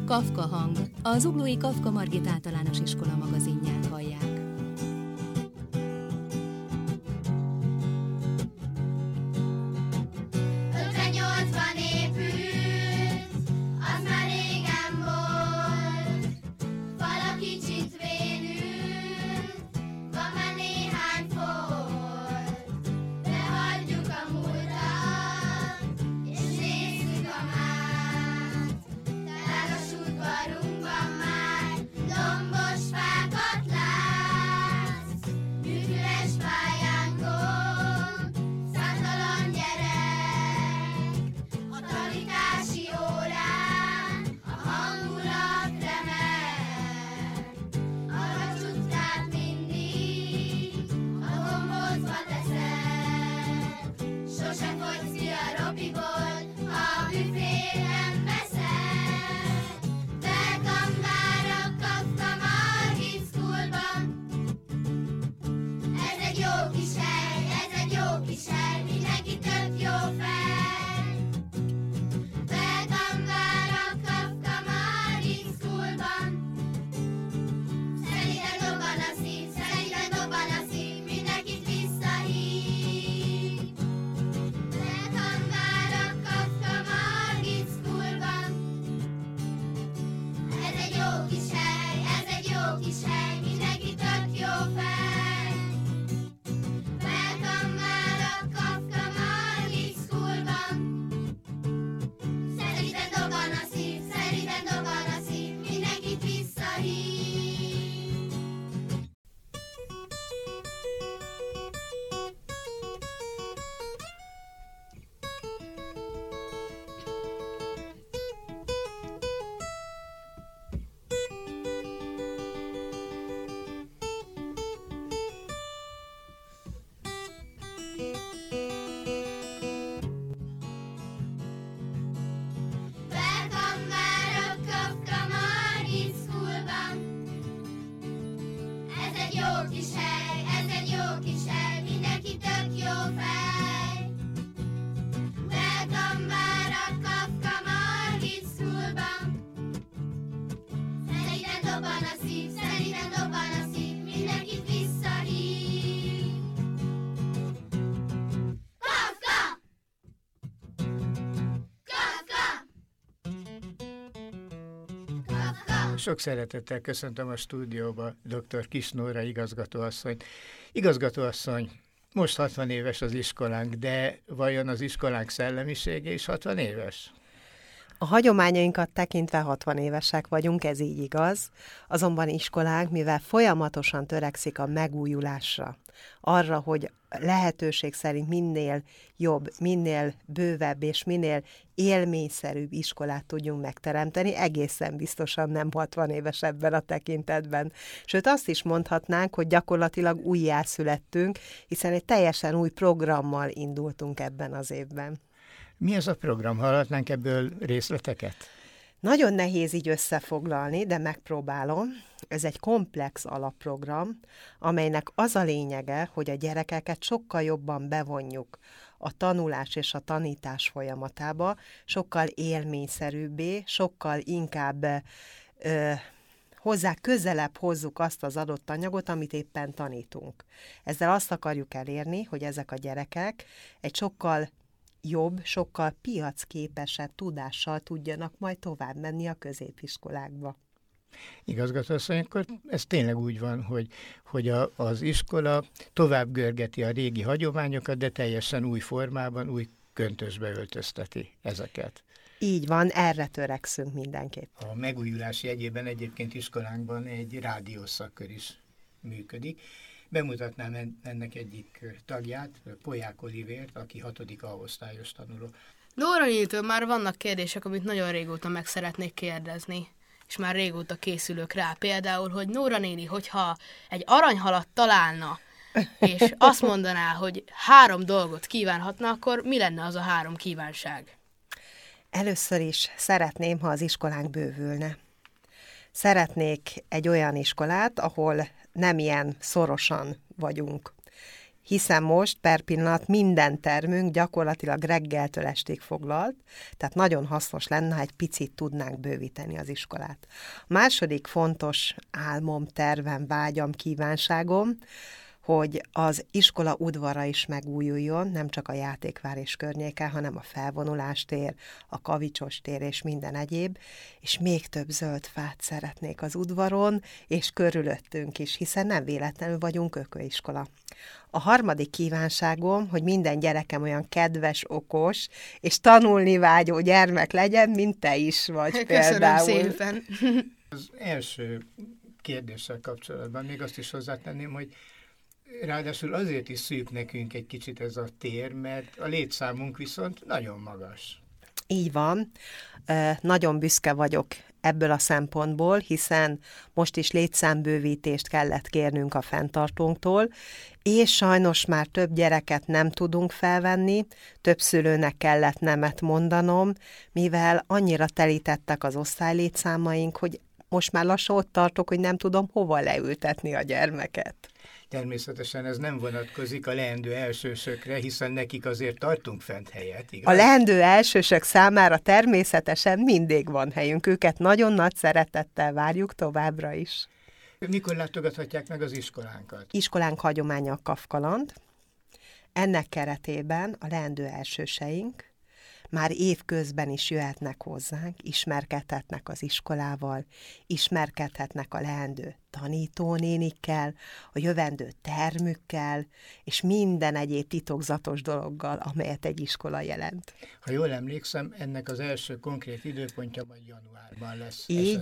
Kafka hang, a Zuglói Kafka Margit Általános Iskola magazinját hallják. Sok szeretettel köszöntöm a stúdióba dr. Kiss Nóra igazgatóasszonyt. Igazgatóasszony, most 60 éves az iskolánk, de vajon az iskolánk szellemisége is 60 éves? A hagyományainkat tekintve 60 évesek vagyunk, ez így igaz, azonban iskolánk, mivel folyamatosan törekszik a megújulásra, arra, hogy lehetőség szerint minél jobb, minél bővebb és minél élményszerűbb iskolát tudjunk megteremteni, egészen biztosan nem 60 éves ebben a tekintetben. Sőt, azt is mondhatnánk, hogy gyakorlatilag újjászülettünk, hiszen egy teljesen új programmal indultunk ebben az évben. Mi az a program? Hallhatnánk ebből részleteket? Nagyon nehéz így összefoglalni, de megpróbálom. Ez egy komplex alapprogram, amelynek az a lényege, hogy a gyerekeket sokkal jobban bevonjuk a tanulás és a tanítás folyamatába, sokkal élményszerűbbé, sokkal inkább hozzá közelebb hozzuk azt az adott anyagot, amit éppen tanítunk. Ezzel azt akarjuk elérni, hogy ezek a gyerekek egy sokkal jobb, sokkal piacképesebb tudással tudjanak majd tovább menni a középiskolákba. Igazgatóasszony, akkor ez tényleg úgy van, hogy az iskola tovább görgeti a régi hagyományokat, de teljesen új formában, új köntösbe öltözteti ezeket. Így van, erre törekszünk mindenképp. A megújulás jegyében egyébként iskolánkban egy rádiószakkör is működik. Bemutatnám ennek egyik tagját, Polyák Olivért, aki 6. A-osztályos tanuló. Nóra nénitől már vannak kérdések, amit nagyon régóta meg szeretnék kérdezni, és már régóta készülök rá. Például, hogy Nóra néni, hogyha egy aranyhalat találna, és azt mondaná, hogy 3 dolgot kívánhatna, akkor mi lenne az a 3 kívánság? Először is szeretném, ha az iskolánk bővülne. Szeretnék egy olyan iskolát, ahol nem ilyen szorosan vagyunk. hiszen most per pillanat minden termünk gyakorlatilag reggeltől estig foglalt, tehát nagyon hasznos lenne, ha egy picit tudnánk bővíteni az iskolát. A második fontos álmom, tervem, vágyam, kívánságom, hogy az iskola udvara is megújuljon, nem csak a Játékvár és környéke, hanem a Felvonulástér, a Kavicsos tér és minden egyéb, és még több zöld fát szeretnék az udvaron, és körülöttünk is, hiszen nem véletlenül vagyunk ökoiskola. A harmadik kívánságom, hogy minden gyerekem olyan kedves, okos, és tanulni vágyó gyermek legyen, mint te is vagy például. Köszönöm szépen. Az első kérdéssel kapcsolatban még azt is hozzátenném, hogy ráadásul azért is szűk nekünk egy kicsit ez a tér, mert a létszámunk viszont nagyon magas. Így van. Nagyon büszke vagyok ebből a szempontból, hiszen most is létszámbővítést kellett kérnünk a fenntartónktól, és sajnos már több gyereket nem tudunk felvenni, több szülőnek kellett nemet mondanom, mivel annyira telítettek az osztálylétszámaink, hogy most már lassan ott tartok, hogy nem tudom hova leültetni a gyermeket. Természetesen ez nem vonatkozik a leendő elsősökre, hiszen nekik azért tartunk fent helyet, igaz? A leendő elsősök számára természetesen mindig van helyünk, őket nagyon nagy szeretettel várjuk továbbra is. Mikor látogathatják meg az iskolánkat? Iskolánk hagyománya a Kafkaland. Ennek keretében a leendő elsőseink már évközben is jöhetnek hozzánk, ismerkedhetnek az iskolával, ismerkedhetnek a leendő tanítónénikkel, a jövendő termükkel, és minden egyéb titokzatos dologgal, amelyet egy iskola jelent. Ha jól emlékszem, ennek az első konkrét időpontja majd januárban lesz.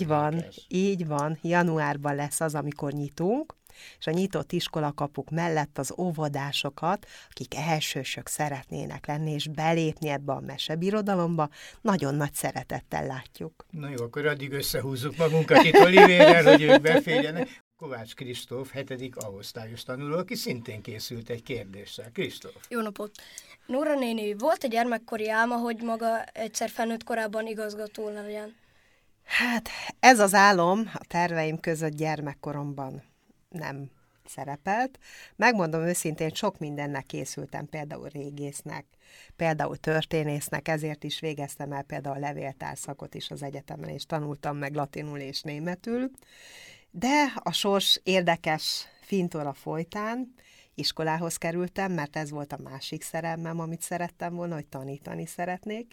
Így van, januárban lesz az, amikor nyitunk, és a nyitott iskolakapuk mellett az óvodásokat, akik elsősök szeretnének lenni, és belépni ebbe a mesebirodalomba, nagyon nagy szeretettel látjuk. Na jó, akkor addig összehúzzuk magunkat itt Olivérrel, hogy ők beférjenek. Kovács Kristóf, 7. A-osztályos tanuló, aki szintén készült egy kérdéssel. Kristóf. Jó napot! Nóra néni, volt egy gyermekkori álma, hogy maga egyszer felnőtt korában igazgató legyen? Hát ez az álom a terveim között gyermekkoromban nem szerepelt. Megmondom őszintén, sok mindennek készültem, például régésznek, például történésznek, ezért is végeztem el például a levéltárszakot is az egyetemen, és tanultam meg latinul és németül. De a sors érdekes fintora folytán iskolához kerültem, mert ez volt a másik szerelmem, amit szerettem volna, hogy tanítani szeretnék.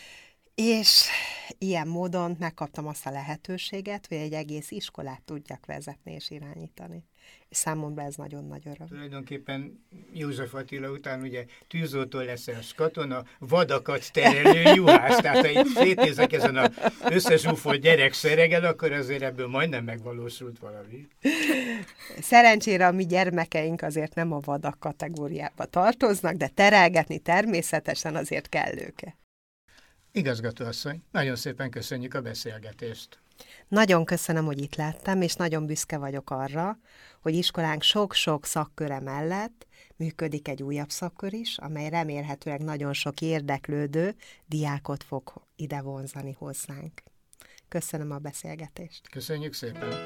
És ilyen módon megkaptam azt a lehetőséget, hogy egy egész iskolát tudjak vezetni és irányítani. És számomra ez nagyon nagy öröm. Tulajdonképpen József Attila után ugye tűzoltó leszel katona, vadakat terelő juhász. Tehát ha itt szétnézek ezen az összezsúfolt gyerekszeregen, akkor azért ebből majdnem megvalósult valami. Szerencsére a mi gyermekeink azért nem a vadak kategóriába tartoznak, de terelgetni természetesen azért kell őket. Igazgatóasszony, nagyon szépen köszönjük a beszélgetést. Nagyon köszönöm, hogy itt lettem, és nagyon büszke vagyok arra, hogy iskolánk sok-sok szakköre mellett működik egy újabb szakkör is, amely remélhetőleg nagyon sok érdeklődő diákot fog ide vonzani hozzánk. Köszönöm a beszélgetést. Köszönjük szépen.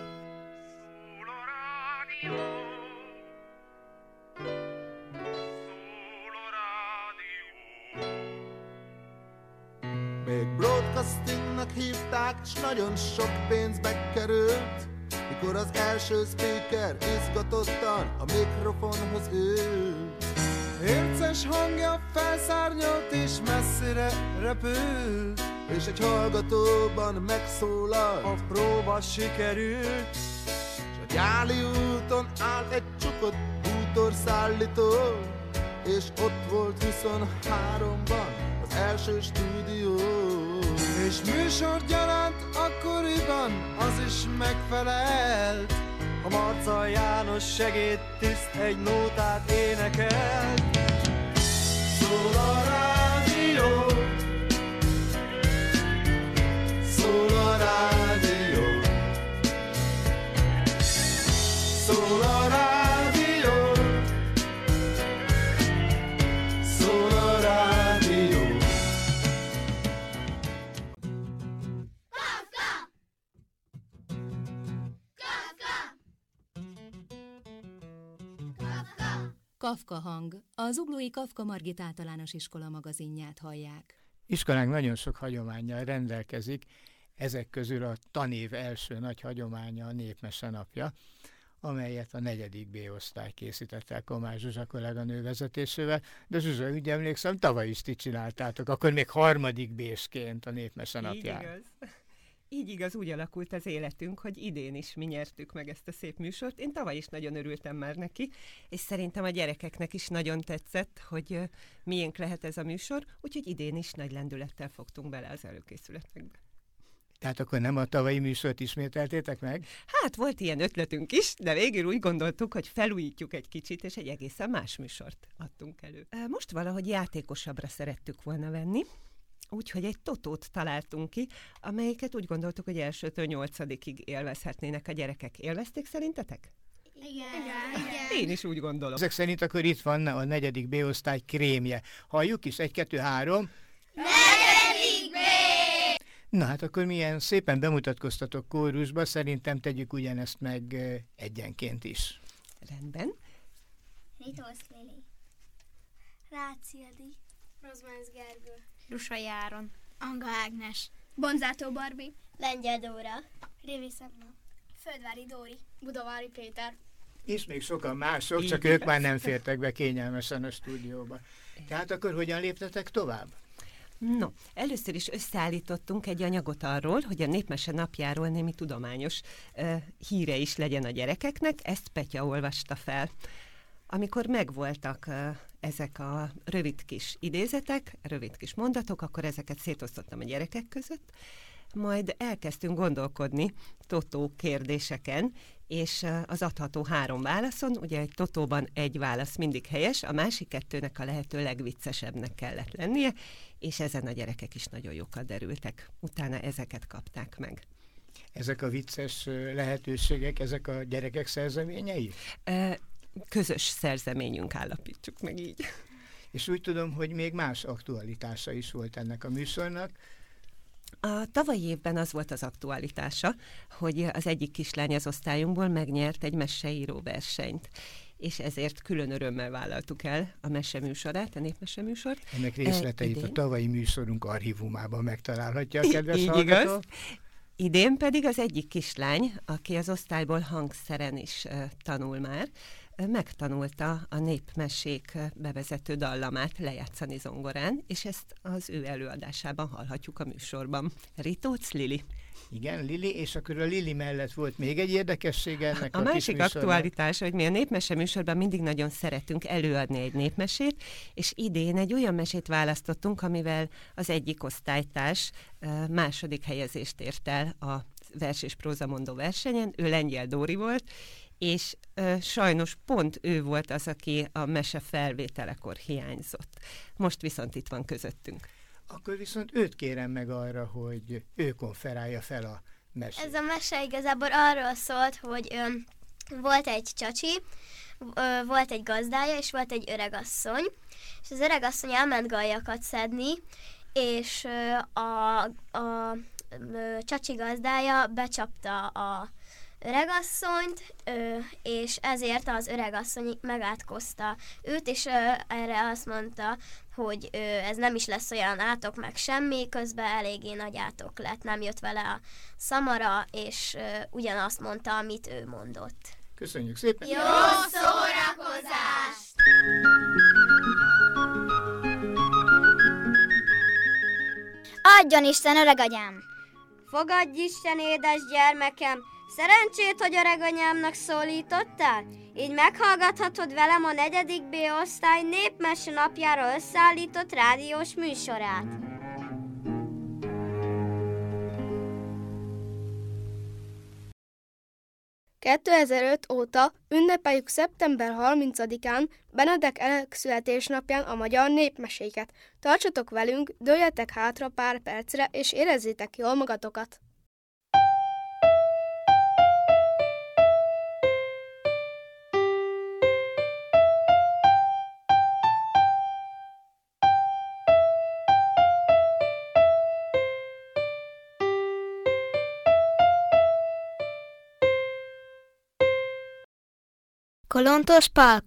Még broadcastingnak hívták, és nagyon sok pénzbe került, mikor az első speaker izgatottan a mikrofonhoz ült. Érces hangja felszárnyolt és messzire repült, és egy hallgatóban megszólalt, a próba sikerült. És a Gyáli úton állt egy csukott bútorszállító, és ott volt 23-ban az első stúdió. És műsorgyaránt akkoriban az is megfelelt, a Marca János segédtiszt egy nótát énekelt. Szól a rádió, szól a rádió, szól a rádió, szól a rádió. Kafka hang, a Zuglói Kafka Margit Általános Iskola magazinját hallják. Iskolánk nagyon sok hagyománnyal rendelkezik, ezek közül a tanév első nagy hagyománya a Népmese napja, amelyet a 4. B-osztály készített el Komács Zsuzsa kolléganő vezetésével, de Zsuzsa, úgy emlékszem, tavaly is ti csináltátok, akkor még 3. B-sként a Népmese napján. Így igaz. Így igaz, úgy alakult az életünk, hogy idén is mi nyertük meg ezt a szép műsort. Én tavaly is nagyon örültem már neki, és szerintem a gyerekeknek is nagyon tetszett, hogy miénk lehet ez a műsor, úgyhogy idén is nagy lendülettel fogtunk bele az előkészületekbe. Tehát akkor nem a tavalyi műsort ismételtétek meg? Hát volt ilyen ötletünk is, de végül úgy gondoltuk, hogy felújítjuk egy kicsit, és egy egészen más műsort adtunk elő. Most valahogy játékosabbra szerettük volna venni, úgyhogy egy totót találtunk ki, amelyiket úgy gondoltuk, hogy 1-től 8-ig élvezhetnének a gyerekek. Élvezték szerintetek? Igen. Én is úgy gondolom. Ezek szerint akkor itt van a 4. B-osztály krémje. Halljuk is, 1, 2, 3. 4. B! Na hát akkor milyen szépen bemutatkoztatok kórusba, szerintem tegyük ugyanezt meg egyenként is. Rendben. Ritósz Lili. Rácz Ildi. Rozmánc Gergő. Rusai Áron. Anga Ágnes. Bonzátó Barbi. Lengyel Dóra. Révi Szegma. Földvári Dóri. Budavári Péter. És még sokan mások, Így csak igaz. ők már nem fértek be kényelmesen a stúdióba. Tehát akkor hogyan léptetek tovább? No, először is összeállítottunk egy anyagot arról, hogy a Népmese napjáról némi tudományos híre is legyen a gyerekeknek, ezt Petya olvasta fel. Amikor megvoltak ezek a rövid kis idézetek, rövid kis mondatok, akkor ezeket szétosztottam a gyerekek között, majd elkezdtünk gondolkodni totó kérdéseken, és az adható 3 válaszon, ugye egy totóban egy válasz mindig helyes, a másik 2-nek a lehető legviccesebbnek kellett lennie, és ezen a gyerekek is nagyon jókat derültek. Utána ezeket kapták meg. Ezek a vicces lehetőségek, ezek a gyerekek szerzeményei? Közös szerzeményünk, állapítsuk meg így. És úgy tudom, hogy még más aktualitása is volt ennek a műsornak. A tavalyi évben az volt az aktualitása, hogy az egyik kislány az osztályunkból megnyert egy meseíró versenyt, és ezért külön örömmel vállaltuk el a meseműsorát, a népmeseműsort. Ennek részleteit idén. a tavalyi műsorunk archívumában megtalálhatja a kedves Így hallgató. igaz. Idén pedig az egyik kislány, aki az osztályból hangszeren is tanul már, megtanulta a népmesék bevezető dallamát lejátszani zongorán, és ezt az ő előadásában hallhatjuk a műsorban. Ritócz Lili. Igen, Lili, és akkor a Lili mellett volt még egy érdekessége ennek A a kis másik műsornak. aktualitás, hogy mi a népmese műsorban mindig nagyon szeretünk előadni egy népmesét, és idén egy olyan mesét választottunk, amivel az egyik osztálytárs második helyezést ért el a vers és prózamondó versenyen, ő Lengyel Dóri volt, és sajnos pont ő volt az, aki a mese felvételekor hiányzott. Most viszont itt van közöttünk. Akkor viszont őt kérem meg arra, hogy ő konferálja fel a mesét. Ez a mese igazából arról szólt, hogy volt egy csacsi, volt egy gazdája, és volt egy öregasszony, és az öregasszony elment gajakat szedni, és a csacsi gazdája becsapta a öregasszonyt, és ezért az öregasszony megátkozta őt, és erre azt mondta, hogy ez nem is lesz olyan átok meg semmi, közben eléggé nagy átok lett, nem jött vele a szamara, és ugyanazt mondta, amit ő mondott. Köszönjük szépen! Jó szórakozást! Adjon Isten, öregagyám! Fogadj Isten, édes gyermekem! Szerencsét, hogy öreganyámnak szólítottál? Így meghallgathatod velem a 4. B-osztály népmese napjára összeállított rádiós műsorát. ...2005 óta ünnepeljük szeptember 30-án Benedek Elek születésnapján a magyar népmeséket. Tartsatok velünk, dőljetek hátra pár percre, és érezzétek jól magatokat! Kolontos Pálko.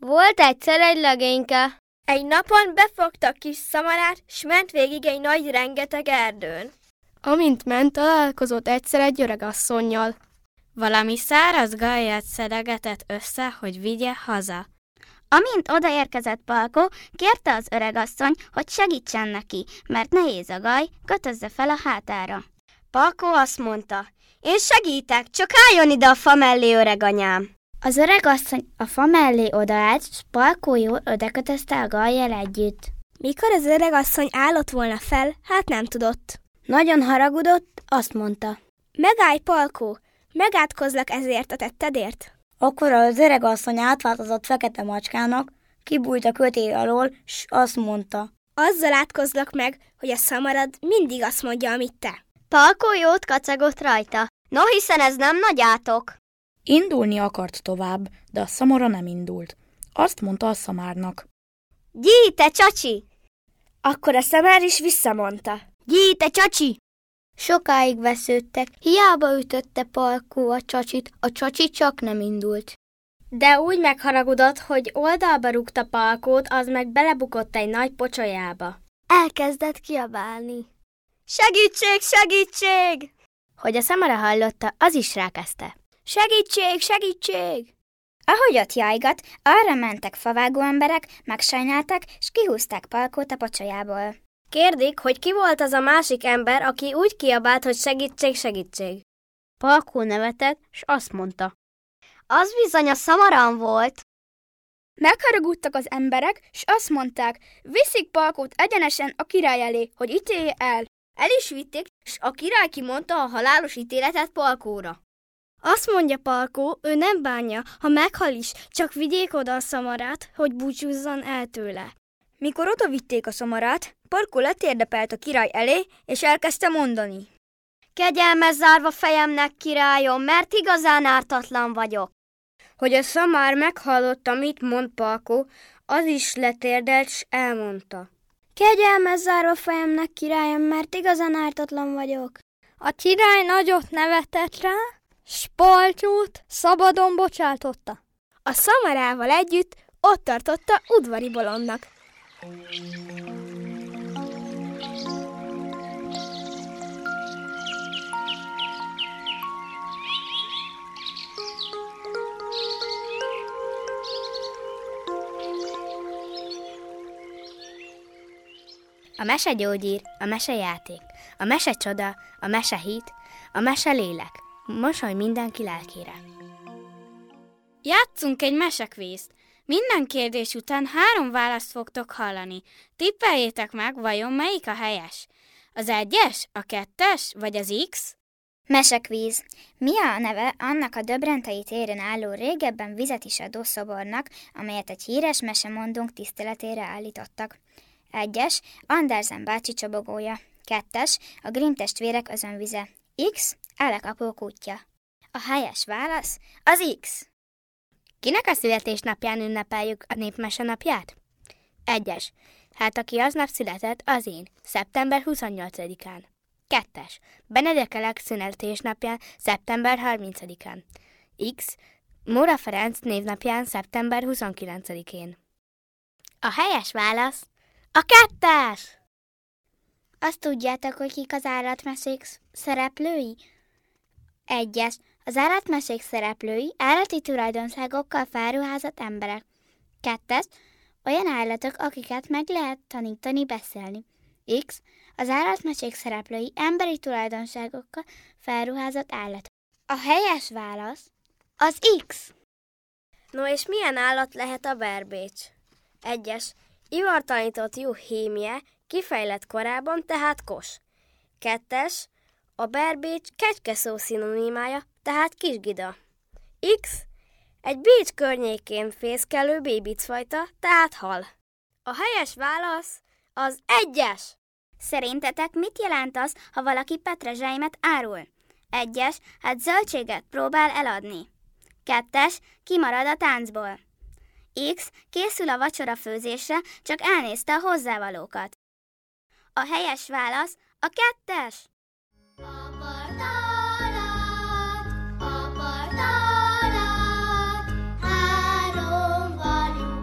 Volt egyszer egy legényke. Egy napon befogta kis szamarát, s ment végig egy nagy rengeteg erdőn. Amint ment, találkozott egyszer egy öregasszonnyal. Valami száraz gajját szedegetett össze, hogy vigye haza. Amint odaérkezett Palkó, kérte az öregasszony, hogy segítsen neki, mert nehéz a gaj, kötözze fel a hátára. Palkó azt mondta, én segítek, csak álljon ide a fa mellé, öreganyám. Az öregasszony a fa mellé odaállt, s Palkó jól odakötözte a gajjal együtt. Mikor az öregasszony állott volna fel, hát nem tudott. Nagyon haragudott, azt mondta. Megállj, Palkó, megátkozlak ezért a tettedért. Akkor az öregasszony átváltozott fekete macskának, kibújt a kötél alól, s azt mondta. Azzal átkozlak meg, hogy a szamarad mindig azt mondja, amit te. Palkó jót kacagott rajta. No, hiszen ez nem nagy átok. Indulni akart tovább, de a szamara nem indult. Azt mondta a szamárnak. Gyí, te csacsi! Akkor a szamár is visszamondta. Gyí, te csacsi! Sokáig vesződtek, hiába ütötte Palkó a csacsi csak nem indult. De úgy megharagudott, hogy oldalba rúgta Palkót, az meg belebukott egy nagy pocsolyába. Elkezdett kiabálni. Segítség, segítség! Hogy a szamara hallotta, az is rákezdte. Segítség, segítség! Ahogy ott jajgat, arra mentek favágó emberek, megsajnálták, s kihúzták Palkót a pocsolyából. Kérdik, hogy ki volt az a másik ember, aki úgy kiabált, hogy segítség, segítség. Palkó nevetett, s azt mondta. Az bizony a szamaram volt. Megharagudtak az emberek, s azt mondták, viszik Palkót egyenesen a király elé, hogy ítélje el. El is vitték, s a király kimondta a halálos ítéletet Palkóra. Azt mondja Palkó, ő nem bánja, ha meghal is, csak vigyék oda a szamarát, hogy búcsúzzon el tőle. Mikor oda vitték a szamarát, Palkó letérdepelt a király elé, és elkezdte mondani. Kegyelmez zárva fejemnek, királyom, mert igazán ártatlan vagyok. Hogy a szamár meghallotta, mit mond Palkó, az is letérdelt, s elmondta. Kegyelmez zárva fejemnek, királyom, mert igazán ártatlan vagyok. A király nagyot nevetett rá, s Palkót szabadon bocsátotta. A szamarával együtt ott tartotta udvari bolondnak. A mesegyógyír, a mesejáték, a mesecsoda, a mesehit, a meselélek. Mosoly mindenki lelkére. Játszunk egy mesekvízt. Minden kérdés után 3 választ fogtok hallani. Tippeljétek meg, vajon melyik a helyes? Az 1-es, a 2-es, vagy az X? Mesekvíz. Mi a neve annak a Döbrentei téren álló régebben vizet is adó szobornak, amelyet egy híres mesemondónk tiszteletére állítottak? 1-es, Andersen bácsi csobogója. 2-es, a Grimm testvérek özönvize. X, Elek apó kútja. A helyes válasz az X. Kinek a születésnapján ünnepeljük a népmese napját? 1-es. Hát aki aznap született, az én, szeptember 28-án. 2-es. Benedek Elek születésnapján, szeptember 30-án. X. Móra Ferenc névnapján, szeptember 29-én. A helyes válasz a 2-es. Azt tudjátok, hogy kik az állatmesék szereplői? 1-es. Az állatmesék szereplői állati tulajdonságokkal felruházott emberek. 2-es. Olyan állatok, akiket meg lehet tanítani beszélni. X. Az állatmesék szereplői emberi tulajdonságokkal felruházott állatok. A helyes válasz az X. No és milyen állat lehet a berbécs? 1-es. Ivartalanított juh hímje, kifejlett korában, tehát kos. 2-es. A berbécs kecskeszó szinonimája, tehát kisgida. X. Egy Bécs környékén fészkelő bébicfajta, tehát hal. A helyes válasz az 1-es. Szerintetek mit jelent az, ha valaki petrezselymet árul? 1-es, hát zöldséget próbál eladni. 2-es, kimarad a táncból. X, készül a vacsora főzésre, csak elnézte a hozzávalókat. A helyes válasz a 2-es. Három vagyunk,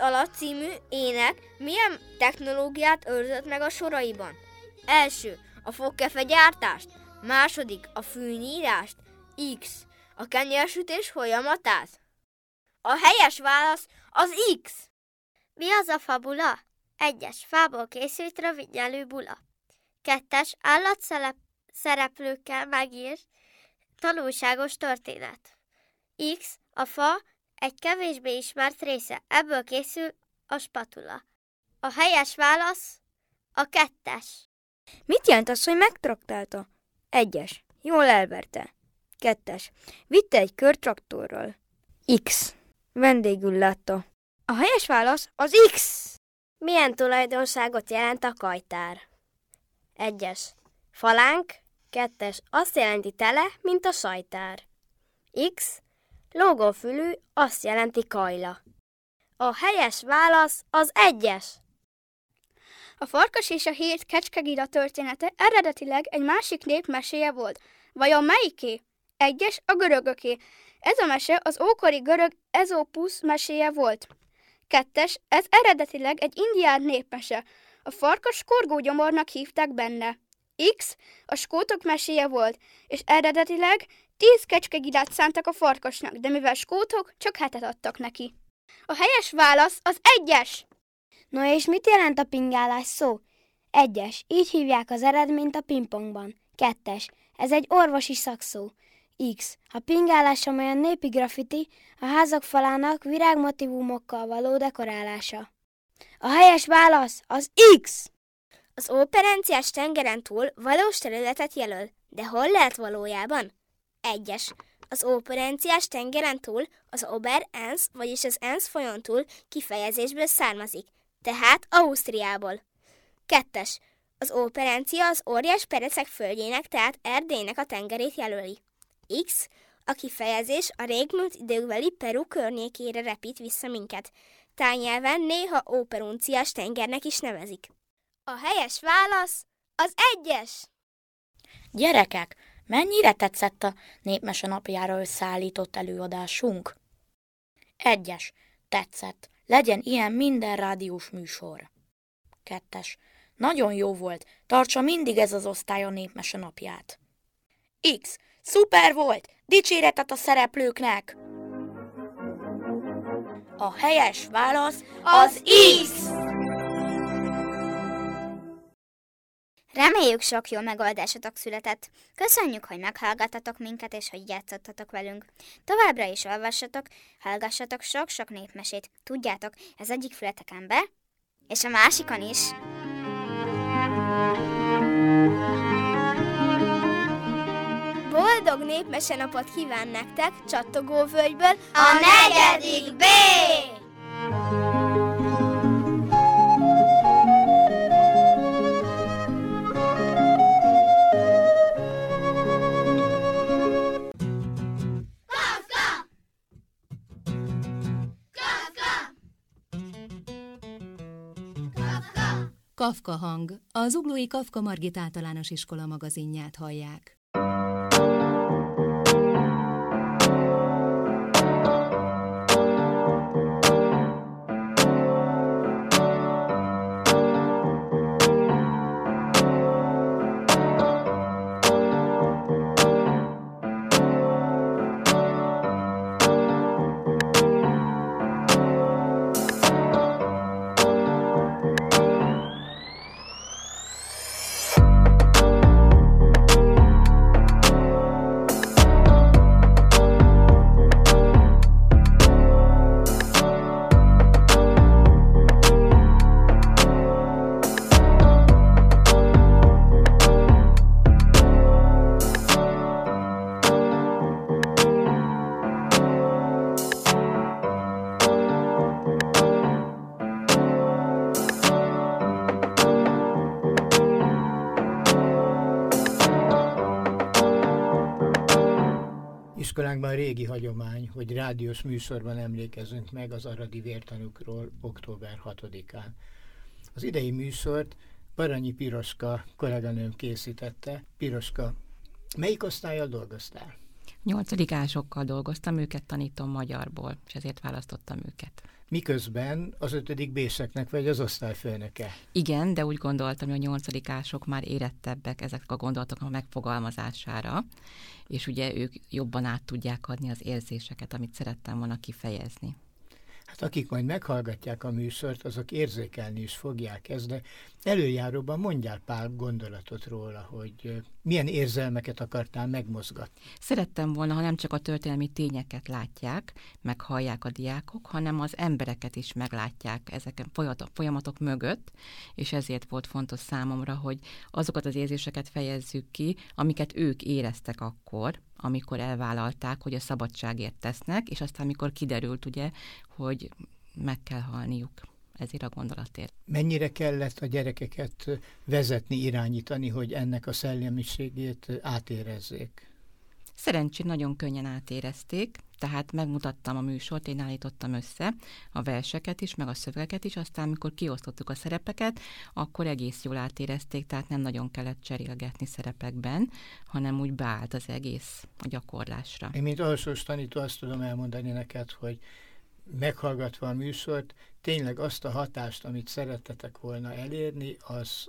alatt című ének milyen technológiát őrzött meg a soraiban? Első, a fogkefe gyártást, második, a fűnyírást, X, a kenyérsütés folyamatát. A helyes válasz az X. Mi az a fabula? 1. Fából készült rövidnyelű bula. 2. Állatszereplőkkel megírt tanulságos történet. X. A fa egy kevésbé ismert része, ebből készül a spatula. A helyes válasz a 2. Mit jelent az, hogy megtraktálta? 1. Jól elverte. 2. Vitte egy kör traktorral. X. Vendégül látta. A helyes válasz az X. Milyen tulajdonságot jelent a kajtár? 1. Falánk. 2. Azt jelenti tele, mint a sajtár. X. Lógófülű, azt jelenti kajla. A helyes válasz az 1. A farkas és a 7 kecskegida története eredetileg egy másik nép meséje volt. Vajon melyiké? 1. A görögöké. Ez a mese az ókori görög Ezopusz meséje volt. 2. Ez eredetileg egy indián népmese. A farkas korgógyomornak hívták benne. X. A skótok meséje volt, és eredetileg 10 kecskegidát szántak a farkasnak, de mivel skótok, csak 7 adtak neki. A helyes válasz az 1. No és mit jelent a pingálás szó? 1. Így hívják az eredményt a pingpongban. 2. Ez egy orvosi szakszó. X. A pingálás olyan népi graffiti, a házak falának virágmotivumokkal való dekorálása. A helyes válasz az X. Az operenciás tengeren túl valós területet jelöl, de hol lehet valójában? 1. Az operenciás tengeren túl az Ober-Enz, vagyis az Enz folyón túl kifejezésből származik, tehát Ausztriából. 2. Az operencia az óriás perecek földjének, tehát Erdélynek a tengerét jelöli. X. A kifejezés a régmúlt időbeli Peru környékére repít vissza minket. Tájnyelven néha operunciás tengernek is nevezik. A helyes válasz az 1. Gyerekek, mennyire tetszett a Népmese napjára összeállított előadásunk? 1. Tetszett. Legyen ilyen minden rádiós műsor. 2. Nagyon jó volt. Tartsa mindig ez az osztály a Népmese napját. X. Szuper volt! Dicséretet a szereplőknek! A helyes válasz az X! Reméljük, sok jó megoldásotok született. Köszönjük, hogy meghallgattatok minket, és hogy játszottatok velünk. Továbbra is olvassatok, hallgassatok sok-sok népmesét. Tudjátok, ez egyik fületeken be, és a másikon is. Boldog népmesenapot kíván nektek Csattogóvölgyből a 4. B! Kafka hang, a Zuglói Kafka Margit Általános Iskola magazinját hallják. Iskolánkban régi hagyomány, hogy rádiós műsorban emlékezünk meg az aradi vértanúkról október 6-án. Az idei műsort Baranyi Piroska kolléganőm készítette. Piroska, melyik osztállyal dolgoztál? 8-ásokkal dolgoztam, őket tanítom magyarból, és ezért választottam őket. Miközben az 5. B-seknek vagy az osztályfőnöke. Igen, de úgy gondoltam, hogy a 8-ások már érettebbek ezek a gondolatok a megfogalmazására, és ugye ők jobban át tudják adni az érzéseket, amit szerettem volna kifejezni. Hát akik majd meghallgatják a műsort, azok érzékelni is fogják ezt, de előjáróban mondjál pár gondolatot róla, hogy milyen érzelmeket akartál megmozgatni. Szerettem volna, ha nem csak a történelmi tényeket látják, meg hallják a diákok, hanem az embereket is meglátják ezek a folyamatok mögött, és ezért volt fontos számomra, hogy azokat az érzéseket fejezzük ki, amiket ők éreztek akkor, amikor elvállalták, hogy a szabadságért tesznek, és aztán amikor kiderült, ugye, hogy meg kell halniuk ezért a gondolatért. Mennyire kellett a gyerekeket vezetni, irányítani, hogy ennek a szellemiségét átérezzék? Szerencsén nagyon könnyen átérezték, tehát megmutattam a műsort, én állítottam össze a verseket is, meg a szövegeket is, aztán amikor kiosztottuk a szerepeket, akkor egész jól átérezték, tehát nem nagyon kellett cserélgetni szerepekben, hanem úgy beállt az egész a gyakorlásra. Én, mint alsós tanító, azt tudom elmondani neked, hogy meghallgatva a műsort, tényleg azt a hatást, amit szerettetek volna elérni, az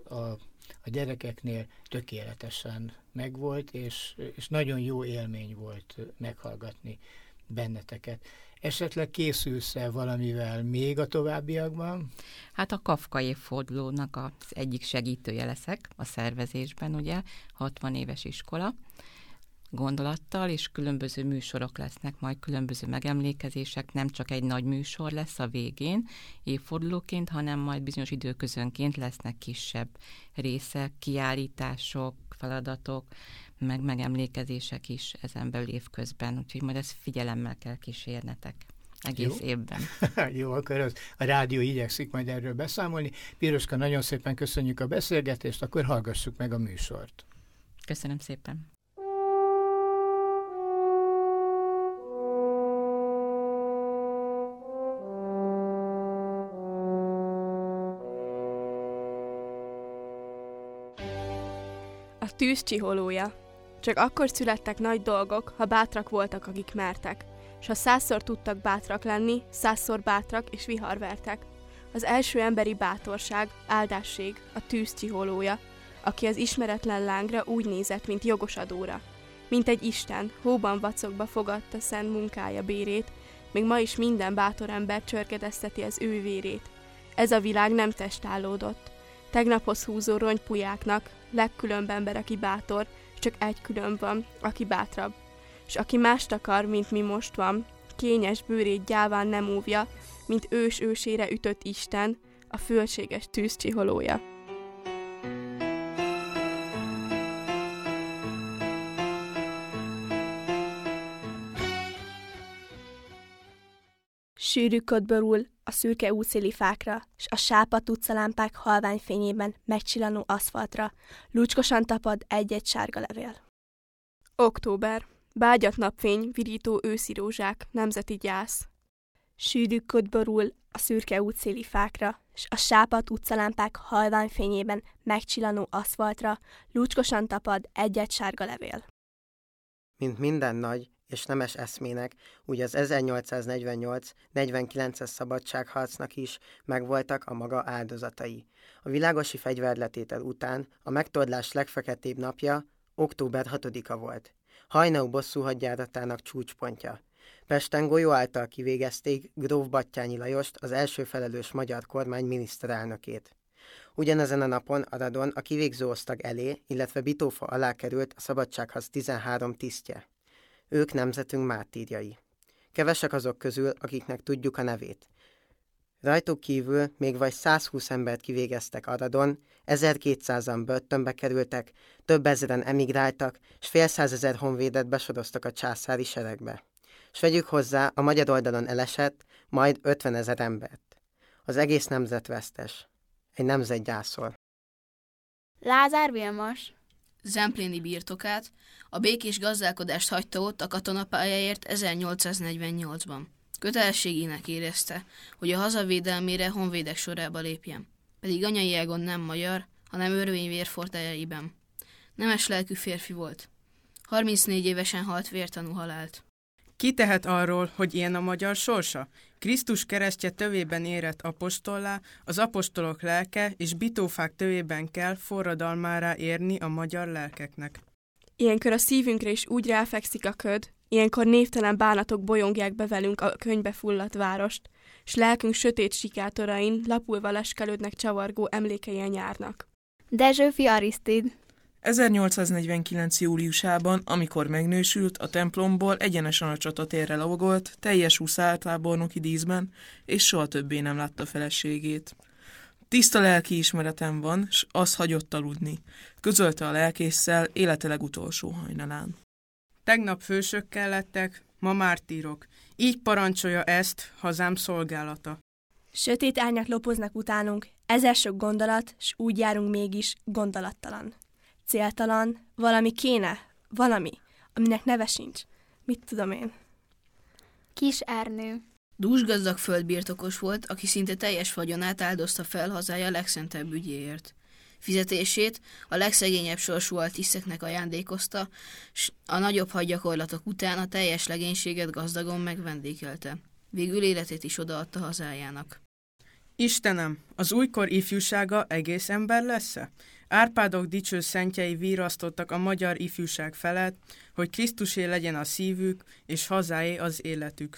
a gyerekeknél tökéletesen megvolt, és nagyon jó élmény volt meghallgatni benneteket. Esetleg készülsz-e valamivel még a továbbiakban? Hát a Kafka évfordulónak az egyik segítője leszek a szervezésben, ugye, 60 éves iskola gondolattal, és különböző műsorok lesznek, majd különböző megemlékezések, nem csak egy nagy műsor lesz a végén, évfordulóként, hanem majd bizonyos időközönként lesznek kisebb részek, kiállítások, feladatok, meg megemlékezések is ezen belül évközben, úgyhogy majd ezt figyelemmel kell kísérnetek egész évben. Jó, akkor a rádió igyekszik majd erről beszámolni. Piroska, nagyon szépen köszönjük a beszélgetést, akkor hallgassuk meg a műsort. Köszönöm szépen. A tűz csiholója. Csak akkor születtek nagy dolgok, ha bátrak voltak, akik mertek. S ha 100-szor tudtak bátrak lenni, 100-szor bátrak és viharvertek. Az első emberi bátorság, áldásség, a tűz csiholója, aki az ismeretlen lángra úgy nézett, mint jogos adóra. Mint egy isten, hóban vacogva fogadta szent munkája bérét, még ma is minden bátor ember csörgedezteti az ő vérét. Ez a világ nem testállódott. Tegnaphoz húzó rongypulyáknak legkülönbb ember, aki bátor, csak egy különb van, aki bátrabb. S aki mást akar, mint mi most van, kényes bőrét gyáván nem óvja, mint ősére ütött Isten, a fölséges tűz csiholója. Sűrű köd borul a szürke útszéli fákra, s a sápadt utcalámpák halvány fényében megcsillanó aszfaltra, lúcskosan tapad egy-egy sárga levél. Október. Bágyat napfény, virító őszi rózsák, nemzeti gyász. Sűrű köd borul a szürke útszéli fákra, s a sápadt utcalámpák halvány fényében megcsillanó aszfaltra, lúcskosan tapad egy-egy sárga levél. Mint minden nagy és nemes eszmének, úgy az 1848-49-es szabadságharcnak is megvoltak a maga áldozatai. A világosi fegyverletétel után a megtorlás legfeketébb napja október 6-a volt. Haynau bosszúhadjáratának csúcspontja. Pesten golyó által kivégezték gróf Batthyány Lajost, az első felelős magyar kormány miniszterelnökét. Ugyanezen a napon Aradon a kivégző osztag elé, illetve Bitófa alá került a szabadságharc 13 tisztje. Ők nemzetünk mártírjai. Kevesek azok közül, akiknek tudjuk a nevét. Rajtuk kívül még vagy 120 embert kivégeztek Aradon, 1200-an börtönbe kerültek, több ezeren emigráltak, s fél százezer honvédet besoroztak a császári seregbe. S vegyük hozzá a magyar oldalon elesett, majd 50 000 embert. Az egész nemzet vesztes. Egy nemzet gyászol. Lázár Vilmos Zempléni birtokát, a békés gazdálkodást hagyta ott a katonapályaért 1848-ban. Kötelességének érezte, hogy a hazavédelmére honvédek sorába lépjen. Pedig anyai ágon nem magyar, hanem örvény vérfordájaiben. Nemes lelkű férfi volt. 34 évesen halt vértanú halált. Ki tehet arról, hogy ilyen a magyar sorsa? Krisztus keresztje tövében érett apostollá, az apostolok lelke és bitófák tövében kell forradalmára érni a magyar lelkeknek. Ilyenkor a szívünkre is úgy ráfekszik a köd, ilyenkor névtelen bánatok bolyongják be velünk a könyvbe fulladt várost, s lelkünk sötét sikátorain lapulva leskelődnek csavargó emlékei a nyárnak. Dezsőfi Arisztid. 1849. júliusában, amikor megnősült, a templomból egyenesen a csatatérre lovagolt, teljes huszártábornoki díszben, és soha többé nem látta feleségét. Tiszta lelki ismeretem van, s az hagyott aludni, közölte a lelkésszel élete legutolsó hajnalán. Tegnap fősökkel lettek, ma mártírok. Így parancsolja ezt hazám szolgálata. Sötét árnyak lopoznak utánunk, ezer sok gondolat, s úgy járunk mégis gondolattalan. Céltalan, valami kéne, valami, aminek neve sincs. Mit tudom én? Kis Ernő. Dúsgazdag földbirtokos volt, aki szinte teljes vagyonát áldozta fel hazája legszentebb ügyéért. Fizetését a legszegényebb sorsú altiszteknek ajándékozta, s a nagyobb hadgyakorlatok után a teljes legénységet gazdagon megvendékelte. Végül életét is odaadta hazájának. Istenem, az újkor ifjúsága egész ember lesz-e? Árpádok dicső szentjei virasztottak a magyar ifjúság felett, hogy Krisztusé legyen a szívük, és hazáé az életük.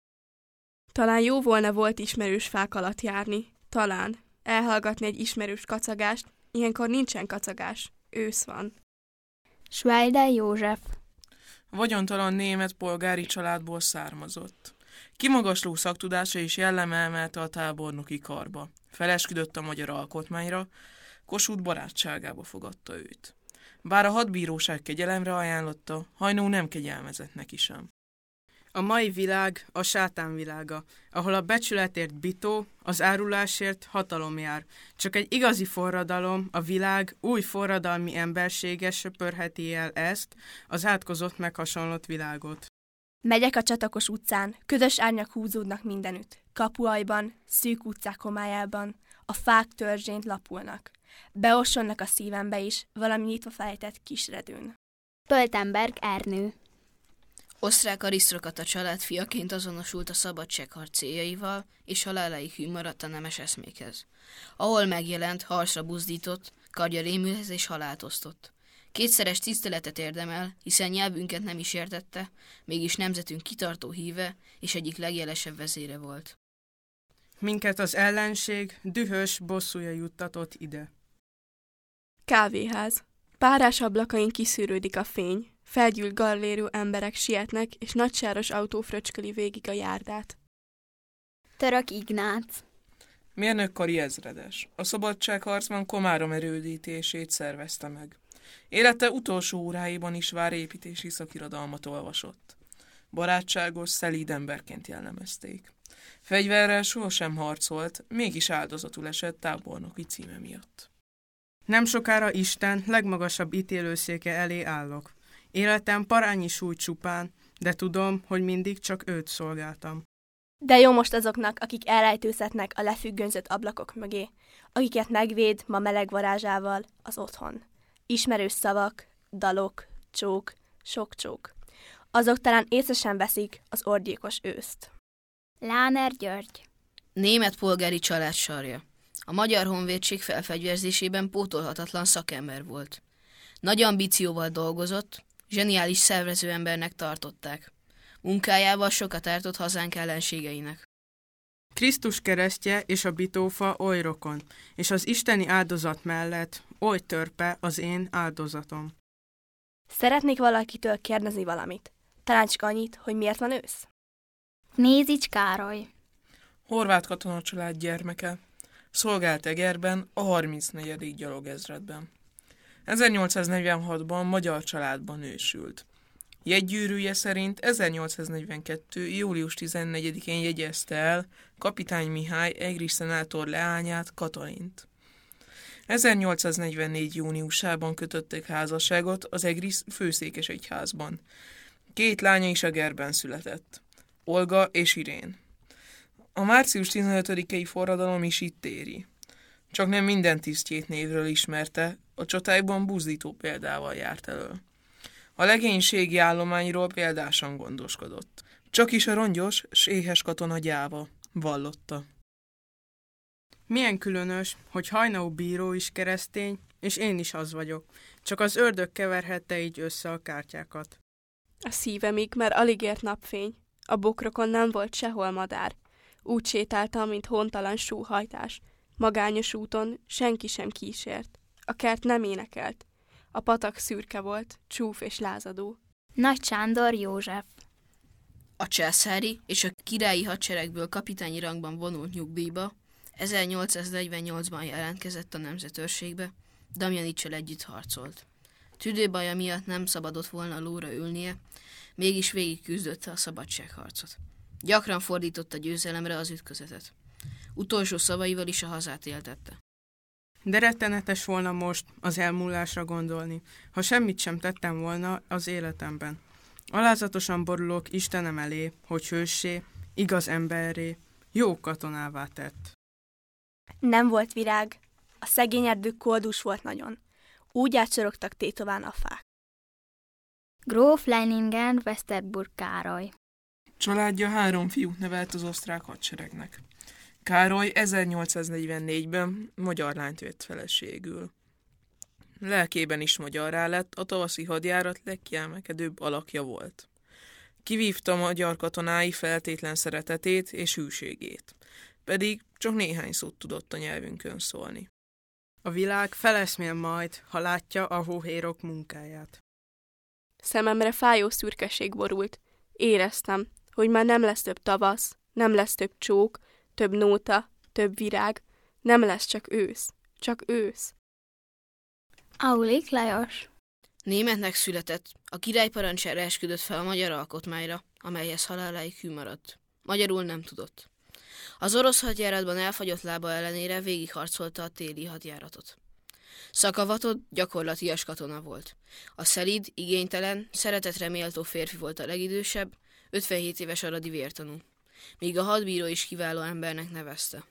Talán jó volna volt ismerős fák alatt járni. Talán. Elhallgatni egy ismerős kacagást. Ilyenkor nincsen kacagás. Ősz van. Schweide József. Vagyontalan német polgári családból származott. Kimagasló szaktudása és jelleme emelte a tábornoki karba. Felesküdött a magyar alkotmányra, Kossuth barátságába fogadta őt. Bár a hadbíróság kegyelemre ajánlotta, Haynó nem kegyelmezett neki sem. A mai világ a sátán világa, ahol a becsületért bitó, az árulásért hatalom jár. Csak egy igazi forradalom, a világ új forradalmi embersége söpörheti el ezt, az átkozott meghasonlott világot. Megyek a Csatakos utcán, ködös árnyak húzódnak mindenütt. Kapuajban, szűk utcák homályában, a fák törzsént lapulnak. Beosonnak a szívembe is, valami nyitva fejtett kisredőn. Pöltenberg Ernő. Osztrák arisztokrata család fiaként azonosult a szabadságharc céljaival, és haláláig hű maradt a nemes eszmékhez. Ahol megjelent, harcra buzdított, kardja rémülhez és halált osztott. Kétszeres tiszteletet érdemel, hiszen nyelvünket nem is értette, mégis nemzetünk kitartó híve és egyik legjelesebb vezére volt. Minket az ellenség dühös bosszúja juttatott ide. Kávéház. Párás ablakain kiszűrődik a fény, felgyűlt gallérő emberek sietnek, és nagysáros autó fröcsköli végig a járdát. Török Ignác. Mérnökkari ezredes. A szabadságharcban Komárom erődítését szervezte meg. Élete utolsó óráiban is várépítési szakirodalmat olvasott. Barátságos, szelíd emberként jellemezték. Fegyverrel sohasem harcolt, mégis áldozatul esett tábornoki címe miatt. Nem sokára Isten legmagasabb ítélőszéke elé állok. Életem parányi súly csupán, de tudom, hogy mindig csak őt szolgáltam. De jó most azoknak, akik elrejtőzhetnek a lefüggönyzött ablakok mögé, akiket megvéd ma meleg varázsával az otthon. Ismerős szavak, dalok, csók, sok csók. Azok talán észre sem veszik az orgyilkos őszt. Láner György. Német polgári család sarja. A magyar honvédség felfegyverzésében pótolhatatlan szakember volt. Nagy ambícióval dolgozott, zseniális szervező embernek tartották. Munkájával sokat ártott hazánk ellenségeinek. Krisztus keresztje és a bitófa oly rokon, és az isteni áldozat mellett oly törpe az én áldozatom. Szeretnék valakitől kérdezni valamit. Talán csak annyit, hogy miért van ősz? Mézics Károly. Horvát katonacsalád gyermeke. Szolgált Egerben a 34. gyalogezredben. 1846-ban magyar családban nősült. Jegygyűrűje szerint 1842. július 14-én jegyezte el kapitány Mihály egri szenátor leányát, Katalint. 1844. júniusában kötöttek házasságot az egri főszékesegyházban. 2 lánya is Egerben született, Olga és Irén. A március 15-i forradalom is itt éri. Csak nem minden tisztjét névről ismerte, a csatákban buzdító példával járt elől. A legénységi állományról példásan gondoskodott. Csak is a rongyos s éhes katona gyáva, vallotta. Milyen különös, hogy Hajnau bíró is keresztény, és én is az vagyok. Csak az ördög keverhette így össze a kártyákat. A szívemig már alig ért napfény. A bokrokon nem volt sehol madár. Úgy sétáltam, mint hontalan sóhajtás. Magányos úton senki sem kísért. A kert nem énekelt. A patak szürke volt, csúf és lázadó. Nagy Sándor József. A császári és a királyi hadseregből kapitányi rangban vonult nyugdíjba 1848-ban jelentkezett a nemzetőrségbe, Damjanics-sal együtt harcolt. Tüdőbaja miatt nem szabadott volna lóra ülnie, mégis végig küzdötte a szabadságharcot. Gyakran fordította győzelemre az ütközetet. Utolsó szavaival is a hazát éltette. De rettenetes volna most az elmúlásra gondolni, ha semmit sem tettem volna az életemben. Alázatosan borulok Istenem elé, hogy hőssé, igaz emberré, jó katonává tett. Nem volt virág, a szegény erdő koldus volt nagyon. Úgy átsorogtak tétován a fák. Gróf Leiningen Westerburg Károly. Családja 3 fiút nevelt az osztrák hadseregnek. Károly 1844-ben magyar lányt vett feleségül. Lelkében is magyarrá lett, a tavaszi hadjárat legkiemelkedőbb alakja volt. Kivívta magyar katonái feltétlen szeretetét és hűségét, pedig csak néhány szót tudott a nyelvünkön szólni. A világ feleszmél majd, ha látja a hóhérok munkáját. Szememre fájó szürkeség borult. Éreztem, hogy már nem lesz több tavasz, nem lesz több csók, több nóta, több virág, nem lesz csak ősz, csak ősz. Aulik Lajos. Németnek született, a király parancsára esküdött fel a magyar alkotmányra, amelyhez haláláig hű maradt. Magyarul nem tudott. Az orosz hadjáratban elfagyott lába ellenére végigharcolta a téli hadjáratot. Szakavatott, gyakorlatias katona volt. A szelíd, igénytelen, szeretetre méltó férfi volt a legidősebb, 57 éves aradi vértanú. Míg a hadbíró is kiváló embernek nevezte.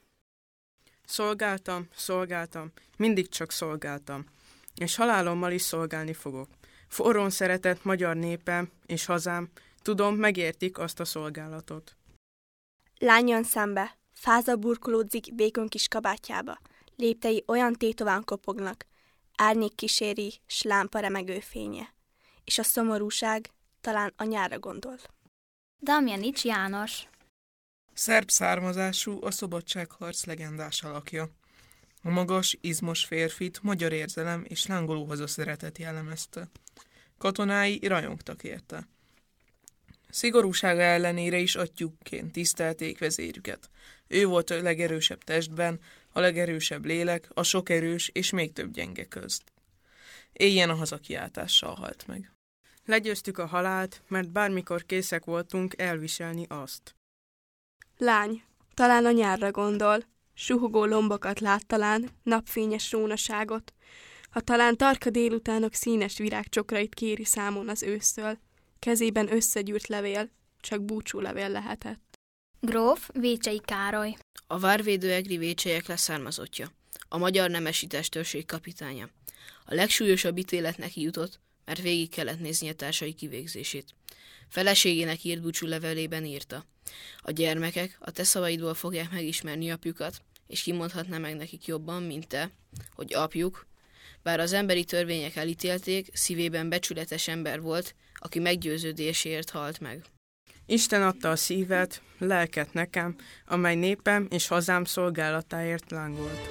Szolgáltam, mindig csak szolgáltam, és halálommal is szolgálni fogok. Forrón szeretett magyar népem és hazám, tudom, megértik azt a szolgálatot. Lány jön szembe, fáza burkolódzik vékony kis kabátjába, léptei olyan tétován kopognak, árnyék kíséri, s lámpa remegő fénye, és a szomorúság talán a nyárra gondol. Damjanics János. Szerb származású, a szabadságharc legendás alakja. A magas, izmos férfit magyar érzelem és lángoló hazaszeretet jellemezte. Katonái rajongtak érte. Szigorúsága ellenére is atyukként tisztelték vezérüket. Ő volt a legerősebb testben, a legerősebb lélek, a sok erős és még több gyenge közt. Éjjel a hazakiáltással halt meg. Legyőztük a halált, mert bármikor készek voltunk elviselni azt. Lány, talán a nyárra gondol, suhogó lombokat lát talán, napfényes rónaságot, ha talán tarka délutánok színes virágcsokrait kéri számon az ősztől, kezében összegyűrt levél, csak búcsúlevél lehetett. Gróf Vécsei Károly. A várvédőegri vécselyek leszármazottja, a magyar nemesi testőrség kapitánya. A legsúlyosabb ítélet neki jutott, mert végig kellett nézni a társai kivégzését. Feleségének írt búcsú levelében írta: a gyermekek a te szavaidból fogják megismerni apjukat, és kimondhatná meg nekik jobban, mint te, hogy apjuk, bár az emberi törvények elítélték, szívében becsületes ember volt, aki meggyőződésért halt meg. Isten adta a szívet, lelket nekem, amely népem és hazám szolgálatáért lángolt.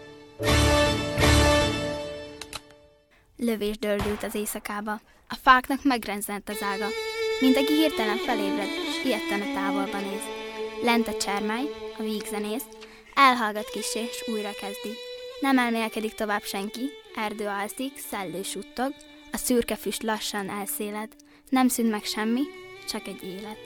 Lövés dördült az éjszakába. A fáknak megrendszent az ága. Mindenki hirtelen felébred, és ilyetten a távolba néz. Lent a csermály, a vígzenész, elhallgat kissé, és újra kezdi. Nem elmélkedik tovább senki, erdő alszik, szellő suttog, a szürke füst lassan elszéled, nem szűnt meg semmi, csak egy élet.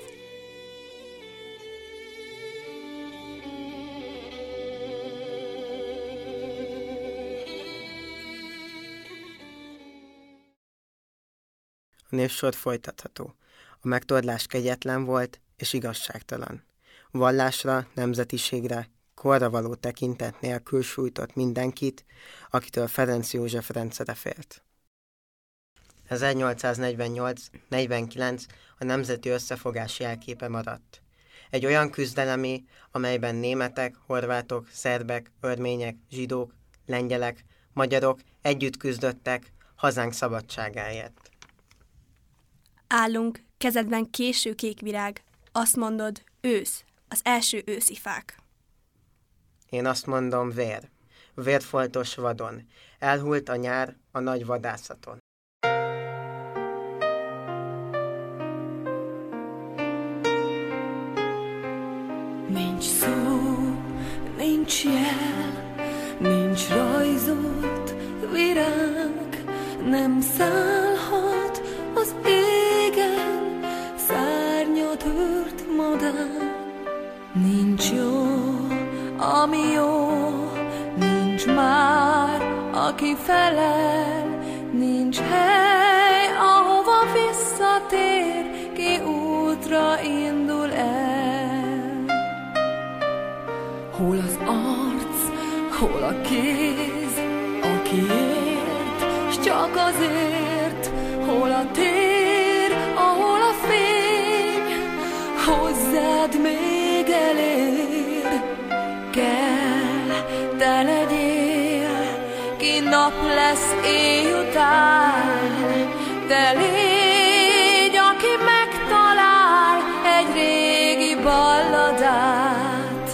A névsor folytatható. A megtorlás kegyetlen volt és igazságtalan. Vallásra, nemzetiségre, korra való tekintet nélkül sújtott mindenkit, akitől Ferenc József rendszere félt. 1848-49 a nemzeti összefogás jelképe maradt. Egy olyan küzdelemé, amelyben németek, horvátok, szerbek, örmények, zsidók, lengyelek, magyarok együtt küzdöttek hazánk szabadságáért. Állunk, kezedben késő kék virág. Azt mondod, ősz, az első őszi fák. Én azt mondom, vér. Vérfoltos vadon. Elhult a nyár a nagy vadászaton. Nincs szó, nincs jel, nincs rajzolt virág, nem szállhat az égen szárnyat ört madár. Nincs jó, ami jó, nincs már, aki felel, nincs hely, ahova visszatér, ki útra indul el. Hol az arc, hol a kéz, aki ért, s csak azért, hol a tér, ahol a fény hozzád még elér. Kell, te legyél, ki nap lesz éjután, te légy, aki megtalál egy régi balladát.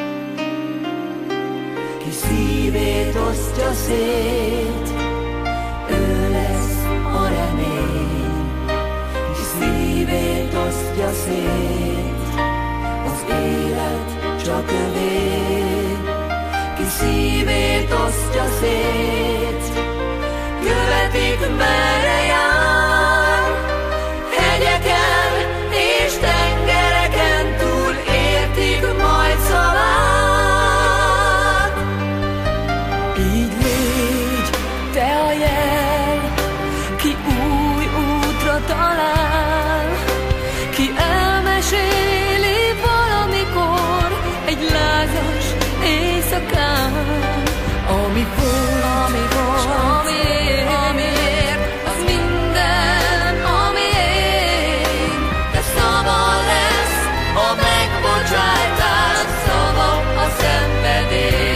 Ki szívét osztja szét, ő lesz a remény. Ki szívét osztja szét, az élet csak övé. Ki szívét osztja szét, követik merre jár. Hegyeken és tengereken túl értik majd szavát. Így légy te a jel, ki új útra talál, ki elmeséli valamikor egy lázas éjszakán, ami volt, amiért, az minden, ami ég. De szava lesz a megbocsátás, szava a szenvedély.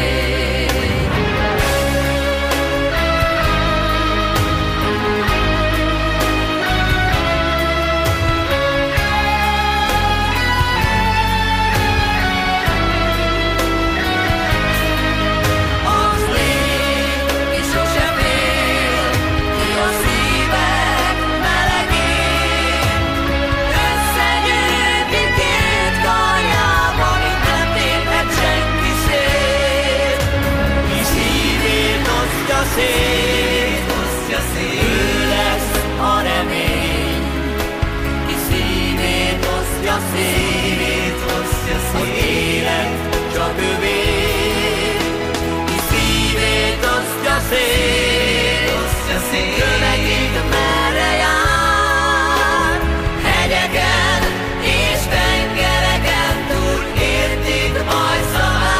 Ő lesz a remény, ki szívét osztja szét, az élet csak övé. Ki szívét osztja szét, követik merre jár. Hegyeken és tengereken túl értik majd szavát.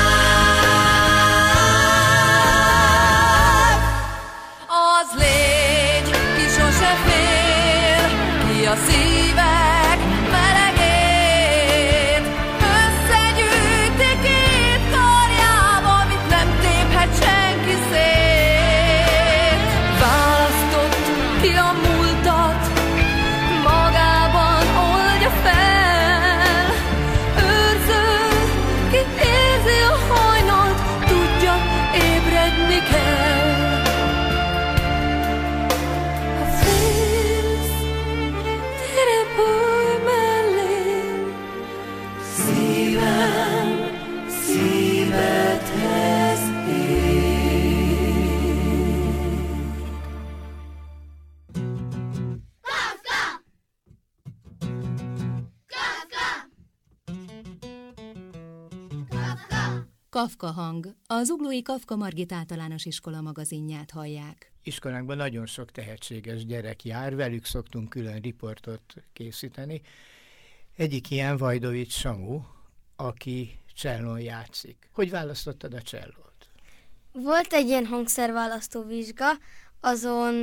Az légy, ki sose fél, ki a szívek melegét összegyűjti két karjába, mit nem téphet senki szét. Választott ki a múltat, magában oldja fel. Őrző, ki érzi a hajnalt, tudja, ébredni kell. Szívedhez Kafka hang, a Zuglói Kafka Margit Általános Iskola magazinját hallják. Iskolánkban nagyon sok tehetséges gyerek jár, velük szoktunk külön riportot készíteni. Egyik ilyen Vajdovics Samu, aki csellón játszik. Hogy választottad a csellót? Volt egy ilyen hangszerválasztó vizsga, azon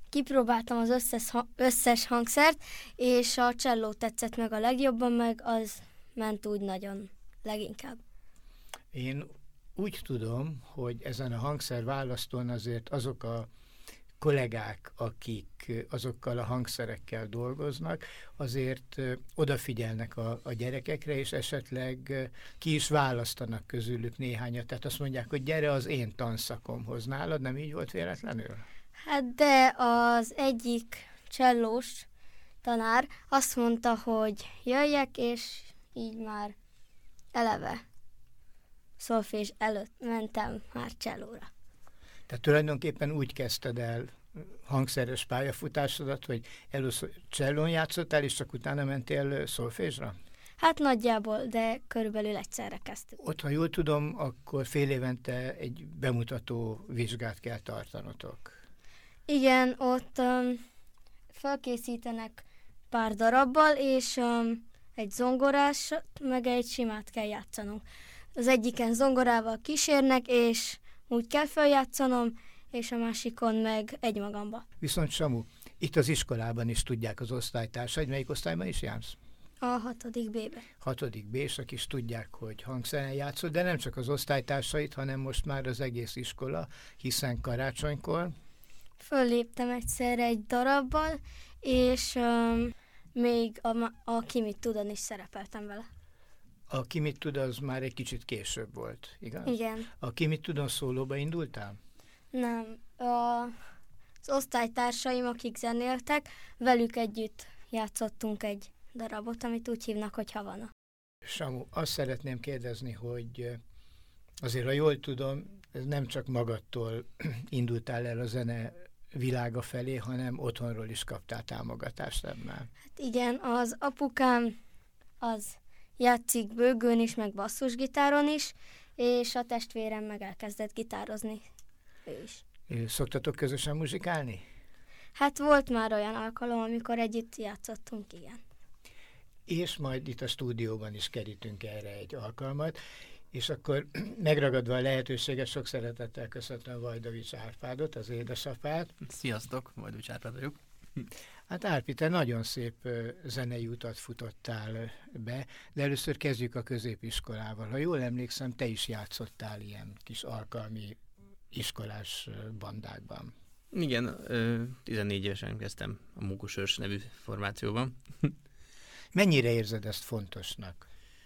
kipróbáltam az összes hangszert, és a cselló tetszett meg a legjobban, meg az ment úgy nagyon leginkább. Én úgy tudom, hogy ezen a hangszerválasztón azért azok a kollégák, akik azokkal a hangszerekkel dolgoznak, azért odafigyelnek a gyerekekre, és esetleg ki is választanak közülük néhányat. Tehát azt mondják, hogy gyere az én tanszakomhoz. Nálad nem így volt véletlenül? Hát de az egyik csellós tanár azt mondta, hogy jöjjek, és így már eleve szolfés előtt mentem már csellóra. Tehát tulajdonképpen úgy kezdted el hangszeres pályafutásodat, hogy először csellón játszottál, és csak utána mentél szolfésra? Hát nagyjából, de körülbelül egyszerre kezdtük. Ott, ha jól tudom, akkor fél évente egy bemutató vizsgát kell tartanotok. Igen, ott felkészítenek pár darabbal, és egy zongorás, meg egy simát kell játszanunk. Az egyiken zongorával kísérnek, és úgy kell feljátszanom, és a másikon meg egymagamba. Viszont Samu, itt az iskolában is tudják az osztálytársaid, melyik osztályban is jársz? A 6. B-be. 6. B-sek is tudják, hogy hangszeren játszol, de nem csak az osztálytársait, hanem most már az egész iskola, hiszen karácsonykor fölléptem egyszer egy darabbal, és még a Ki mit tudon is szerepeltem vele. A Ki mit tud, az már egy kicsit később volt, igaz? Igen. A Ki mit tudon szólóba indultál? Nem. Az osztálytársaim, akik zenéltek, velük együtt játszottunk egy darabot, amit úgy hívnak, hogy Havana. Samu, azt szeretném kérdezni, hogy azért, ha jól tudom, ez nem csak magadtól indultál el a zene világa felé, hanem otthonról is kaptál támogatást ebben. Hát igen, az apukám az játszik bőgőn is, meg basszusgitáron is, és a testvérem meg elkezdett gitározni ő is. Szoktatok közösen muzsikálni? Hát volt már olyan alkalom, amikor együtt játszottunk, igen. És majd itt a stúdióban is kerítünk erre egy alkalmat, és akkor megragadva a lehetőséget, sok szeretettel köszöntöm Vajdavics Árpádot, az édesapát. Sziasztok, Vajdavics Árpád vagyok. Hát Árpi, te nagyon szép zenei utat futottál be, de először kezdjük a középiskolával. Ha jól emlékszem, te is játszottál ilyen kis alkalmi iskolás bandákban. Igen, 14 évesen kezdtem a Mókusőrs nevű formációban. Mennyire érzed ezt fontosnak?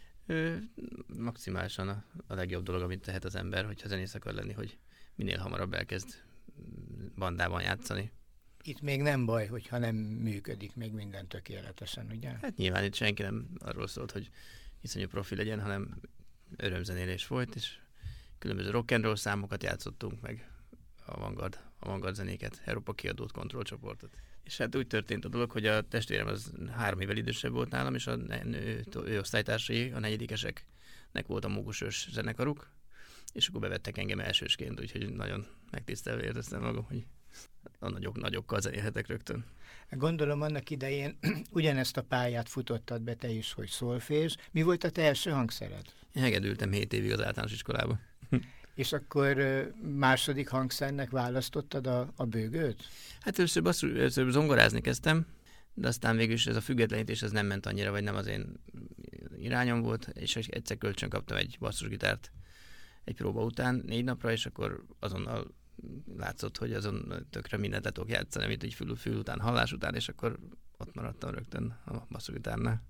Maximálisan a legjobb dolog, amit tehet az ember, hogyha zenész akar lenni, hogy minél hamarabb elkezd bandában játszani. Itt még nem baj, hogyha nem működik még minden tökéletesen, ugye? Hát nyilván itt senki nem arról szólt, hogy iszonyú profi legyen, hanem örömzenélés volt, és különböző rock'n'roll számokat játszottunk, meg avantgard zenéket, Európa Kiadót, kontrollcsoportot. És hát úgy történt a dolog, hogy a testvérem az 3 évvel idősebb volt nálam, és ő osztálytársai, a 4-eseknek volt a Mókusőrs zenekaruk, és akkor bevettek engem elsősként, úgyhogy nagyon megtisztelve éreztem magam, hogy a nagyokkal zenélhetek rögtön. Gondolom annak idején ugyanezt a pályát futottad be te is, hogy szolfés. Mi volt a te első hangszered? Én hegedültem 7 évig az általános iskolába. És akkor második hangszernek választottad a bőgőt? Hát először zongorázni kezdtem, de aztán végül is ez a függetlenítés ez nem ment annyira, vagy nem az én irányom volt, és egyszer kölcsön kaptam egy basszusgitárt egy próba után 4 napra, és akkor azonnal látszott, hogy azon tökre mindent le tudok játszani, amit így fül után, hallás után, és akkor ott maradtam rögtön a basszusgitárnál.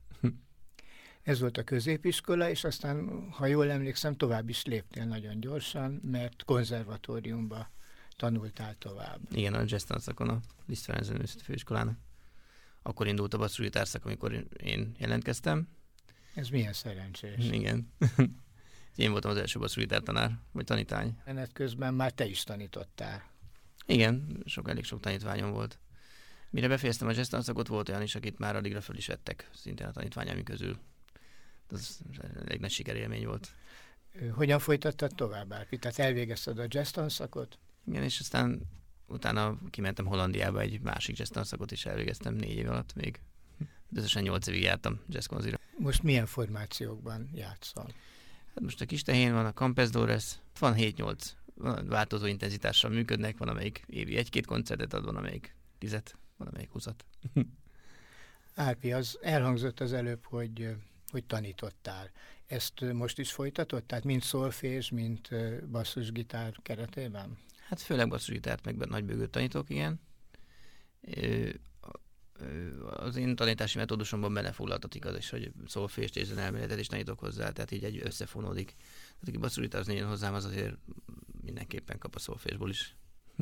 Ez volt a középiskola, és aztán, ha jól emlékszem, tovább is léptél nagyon gyorsan, mert konzervatóriumba tanultál tovább. Igen, a jazz tanszakon, a Liszt Ferenc Zenőművészeti Főiskolán. Akkor indult a basszusgitárszak, amikor én jelentkeztem. Ez milyen szerencsés. Igen. Én voltam az első basszusgitártanár, vagy tanítvány. Menet közben már te is tanítottál. Igen, elég sok tanítványom volt. Mire befejeztem a jazz tanszakot, volt olyan is, akit már addigra föl is vettek, szintén a tanítványáim közül. Ez elég nagy sikerélmény volt. Hogyan folytattad tovább, Árpi? Tehát elvégezted a jazz tanszakot? Igen, és aztán utána kimentem Hollandiába, egy másik jazz tanszakot is elvégeztem 4 év alatt még. Összesen 8 évig jártam jazzkonzira. Most milyen formációkban játszol? Hát most a Kistehén van, a Campes Dores, van 7-8 változó intenzitással működnek, van amelyik évi 1-2 koncertet ad, van amelyik 10, valamelyik 20-at. Árpi, az elhangzott az előbb, hogy tanítottál. Ezt most is folytatod? Tehát mind szolfés, mind basszusgitár keretében? Hát főleg basszusgitárt, meg nagybőgőt tanítok, igen. Az én tanítási metódusomban belefoglaltatik az is, hogy szolfést és zeneelméletet is tanítok hozzá, tehát így egy összefonódik. Tehát aki basszusgitározni jön hozzám, az azért mindenképpen kap a szolfésból is.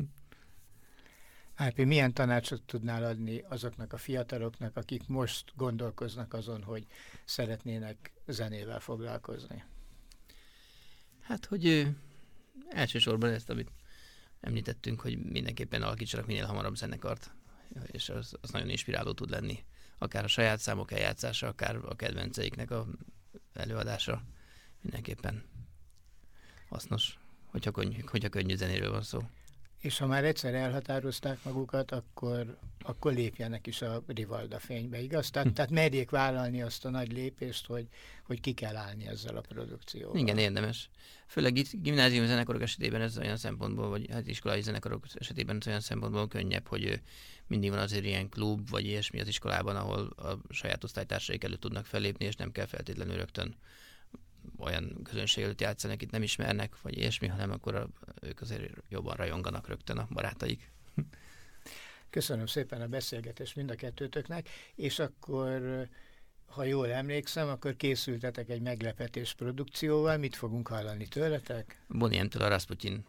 Árpi, milyen tanácsot tudnál adni azoknak a fiataloknak, akik most gondolkoznak azon, hogy szeretnének zenével foglalkozni? Hát, hogy elsősorban ezt, amit említettünk, hogy mindenképpen alakítsanak minél hamarabb zenekart, és az nagyon inspiráló tud lenni. Akár a saját számok eljátszása, akár a kedvenceiknek a előadása. Mindenképpen hasznos, hogyha könnyű zenéről van szó. És ha már egyszer elhatározták magukat, akkor lépjenek is a Rivalda fénybe, igaz? Tehát merjék vállalni azt a nagy lépést, hogy ki kell állni ezzel a produkcióval. Igen, érdemes. Főleg itt gimnáziumi zenekarok esetében ez olyan szempontból, vagy hát iskolai zenekarok esetében ez olyan szempontból könnyebb, hogy mindig van azért ilyen klub, vagy ilyesmi az iskolában, ahol a saját osztálytársaik előtt tudnak fellépni, és nem kell feltétlenül rögtön olyan közönség előtt játszani, akit nem ismernek, vagy ilyesmi, hanem akkor ők azért jobban rajonganak rögtön a barátaik. Köszönöm szépen a beszélgetést mind a kettőtöknek, és akkor, ha jól emlékszem, akkor készültetek egy meglepetés produkcióval. Mit fogunk hallani tőletek? Bonnie M-től a Rasputin.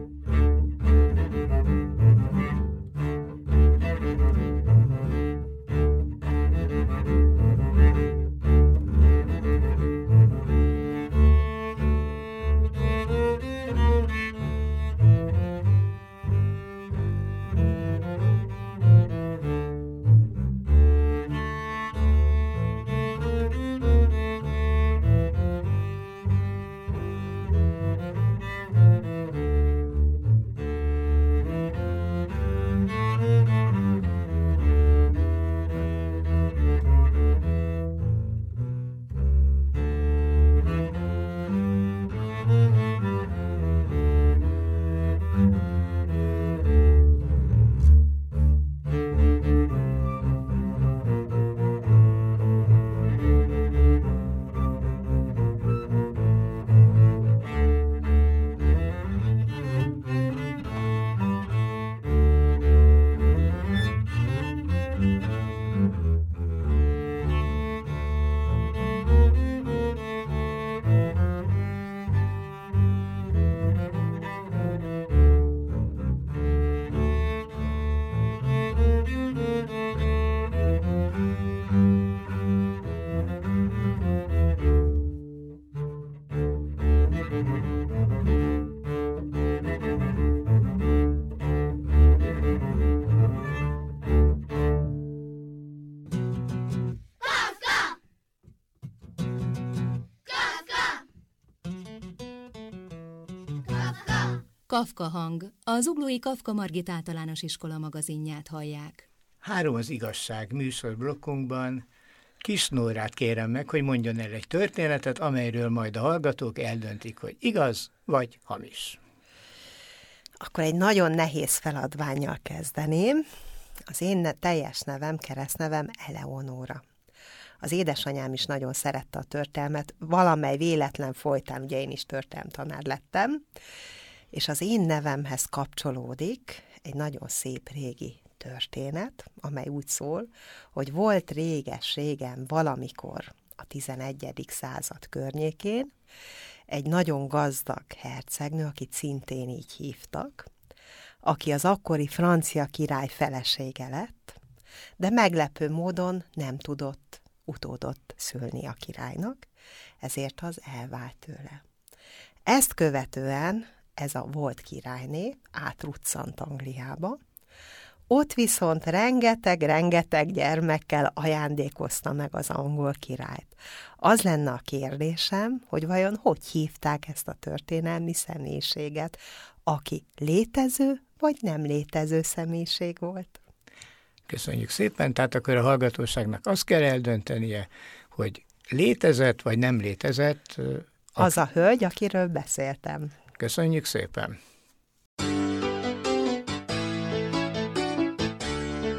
Kafka hang, a Zuglói Kafka Margit Általános Iskola magazinját hallják. 3 az igazság műsorblokkunkban. Kis Nórát kérem meg, hogy mondjon el egy történetet, amelyről majd a hallgatók eldöntik, hogy igaz vagy hamis. Akkor egy nagyon nehéz feladvánnyal kezdeném. Az én teljes nevem, keresztnevem Eleonóra. Az édesanyám is nagyon szerette a történelmet, valamely véletlen folytán, ugye én is történelemtanár lettem, és az én nevemhez kapcsolódik egy nagyon szép régi történet, amely úgy szól, hogy volt réges-régen valamikor a 11. század környékén egy nagyon gazdag hercegnő, akit szintén így hívtak, aki az akkori francia király felesége lett, de meglepő módon nem tudott utódot szülni a királynak, ezért az elvált tőle. Ezt követően ez a volt királyné átruccant Angliába, ott viszont rengeteg gyermekkel ajándékozta meg az angol királyt. Az lenne a kérdésem, hogy vajon hogy hívták ezt a történelmi személyiséget, aki létező vagy nem létező személyiség volt? Köszönjük szépen, tehát akkor a hallgatóságnak azt kell eldöntenie, hogy létezett vagy nem létezett. Az a hölgy, akiről beszéltem. Köszönjük szépen!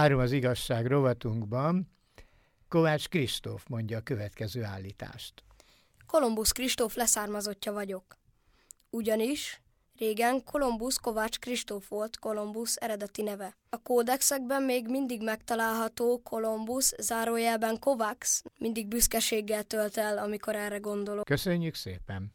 3 az igazság rovatunkban Kovács Kristóf mondja a következő állítást. Kolumbusz Kristóf leszármazottja vagyok. Ugyanis régen Kolumbusz Kovács Kristóf volt Kolumbusz eredeti neve. A kódexekben még mindig megtalálható Kolumbusz zárójelben Kovacs, mindig büszkeséggel tölt el, amikor erre gondolok. Köszönjük szépen!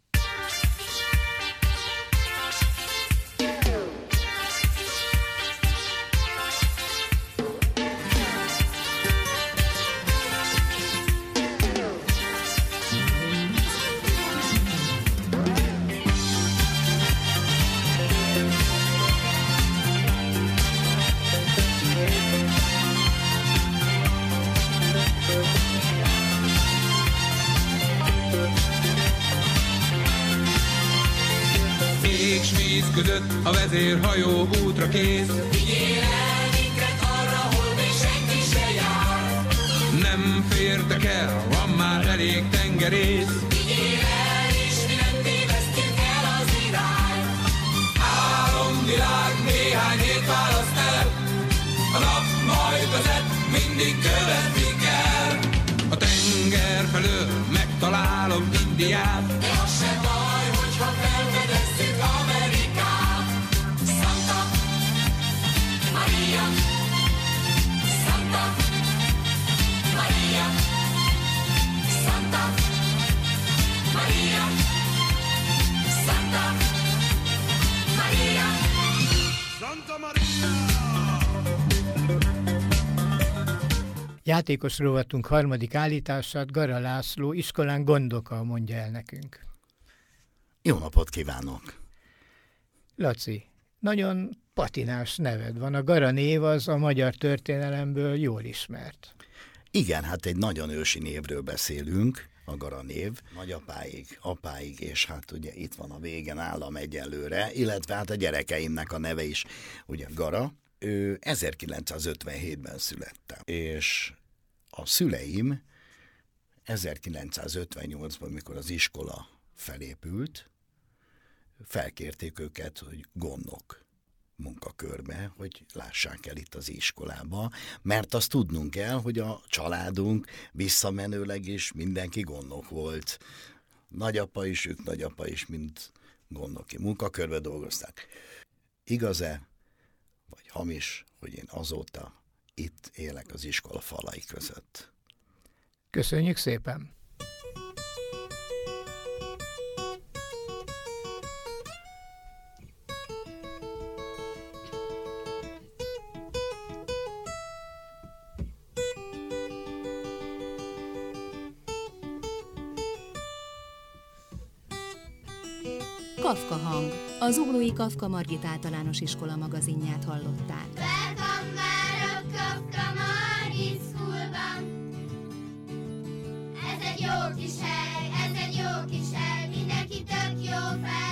A vezérhajó útra kész. Vigyél el minket arra, hol még senki se jár. Nem fértek el, van már elég tengerész. Vigyél el, és mi nem tévesztjük el az irányt. 3 világ, néhány hét választ el. A nap majd vezet, mindig követni kell. A tenger felől megtalálom Indiát. De az se baj, hogyha felfedezzük Amerikát. Santa Maria, Santa Maria, Santa Maria, Santa Maria, Santa Maria. Játékos rovatunk harmadik állítását Gara László iskolán gondokkal mondja el nekünk. Jó napot kívánok! Laci, nagyon patinás neved van. A Gara név az a magyar történelemből jól ismert. Igen, hát egy nagyon ősi névről beszélünk, a Gara név. Nagyapáig, apáig, és hát ugye itt van a végen állam egyelőre, illetve hát a gyerekeimnek a neve is, ugye Gara. Ő 1957-ben születtem, és a szüleim 1958-ban, mikor az iskola felépült, felkérték őket, hogy gondnok munkakörbe, hogy lássák el itt az iskolába, mert azt tudnunk kell, hogy a családunk visszamenőleg is mindenki gondnok volt. Nagyapa is, ők nagyapa is, mind gondnoki munkakörbe dolgozták. Igaz-e, vagy hamis, hogy én azóta itt élek az iskola falai között? Köszönjük szépen! Kafka hang. Az Zuglói Kafka Margit Általános Iskola magazinját hallották. Welcome már a Kafka Margit Schoolban. Ez egy jó kis hely, mindenki tök jó fel.